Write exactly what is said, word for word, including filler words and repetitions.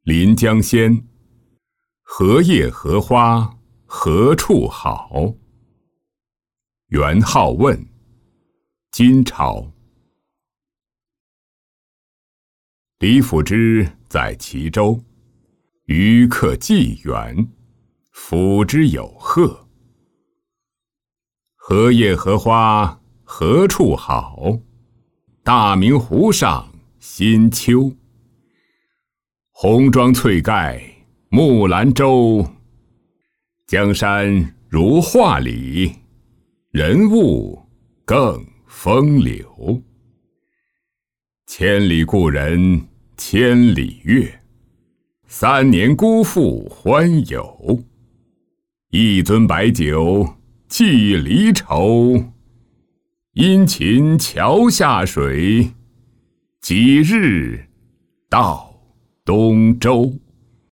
临江仙，荷叶荷花何处好？元好问，金朝。李辅之在齐州，渔客寄远，辅之有贺。荷叶荷花何处好？大明湖上新秋。红妆翠盖木兰舟，江山如画里，人物更风流。千里故人千里月，三年辜负欢友。一樽白酒寄离愁，殷勤桥下水，几日到东周。